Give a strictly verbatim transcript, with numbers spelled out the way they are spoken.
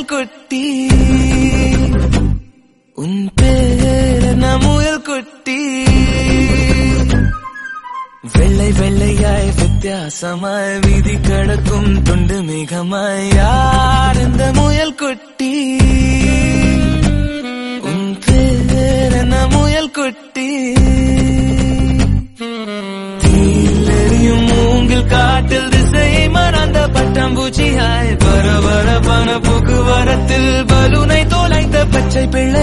முயல் குட்டி உன் பேர் என்ன முயல் குட்டி வெள்ளை வெள்ளையாய் வித்தியாசமாய் வீதி கடக்கும் துண்டு மிகமாய் யார் இந்த முயல் குட்டி உன் பேர் என்ன முயல் குட்டி தீலெறியும் மூங்கில் காட்டில் திசையை மறந்த பட்டாம்பூச்சியாய் பரபரப்பான போக்குவரத்தில் பலூனை தோலைத்த பச்சை பிள்ளை